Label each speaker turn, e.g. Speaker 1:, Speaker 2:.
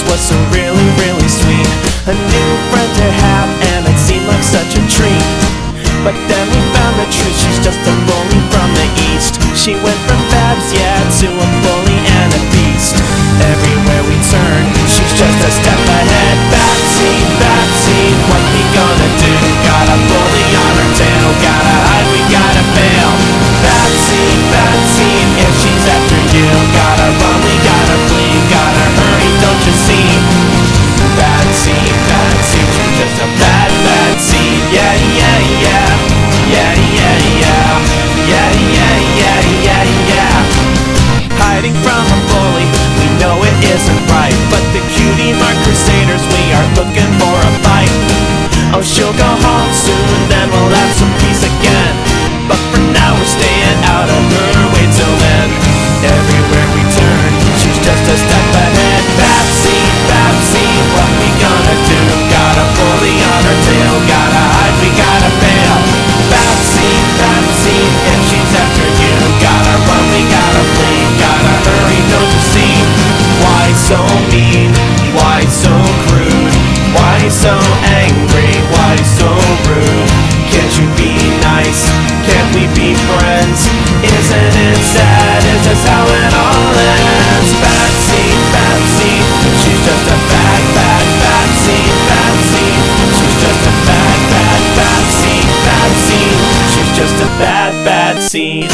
Speaker 1: was so really, really sweet. A new friend to have, and it seemed like such a treat. But then we found the truth, she's just a bully from the east. She went from Babs, yeah, to a bully and a beast. Everywhere we turn, she's just a step ahead. Batsy, Batsy, what we gonna do? Got a bully on her tail, gotta hide, we gotta bail. Batsy, Batsy, if she's after you, gotta run, we gotta flee, gotta hurry, don't you see? Batsy, Batsy, she's just a bad Batsy. Yeah, yeah, yeah, yeah, yeah, yeah, yeah, yeah, yeah, yeah, yeah. Hiding from a bully, we know it isn't right, but the cutie mark crusaders, we are looking for a fight. Oh, she'll go home soon, then we'll have some peace again, but for now we're staying out of her way till then. Everywhere we turn, she's just a step ahead. Babsy, Babsy, what we gonna do? Got a bully on her tail, gotta hide, we gotta bail. Babsy, Babsy, if she's after you, gotta run, we gotta flee, gotta hurry, don't you see? Why so mean? Why so crude? Why so angry? Why so rude? Can't you be nice? Can't we be friends? Isn't it sad? Is this how it all ends? Batsy, Batsy, she's just a bad, bad Batsy, Batsy. She's just a bad, bad Batsy, Batsy. She's just a bad, bad scene.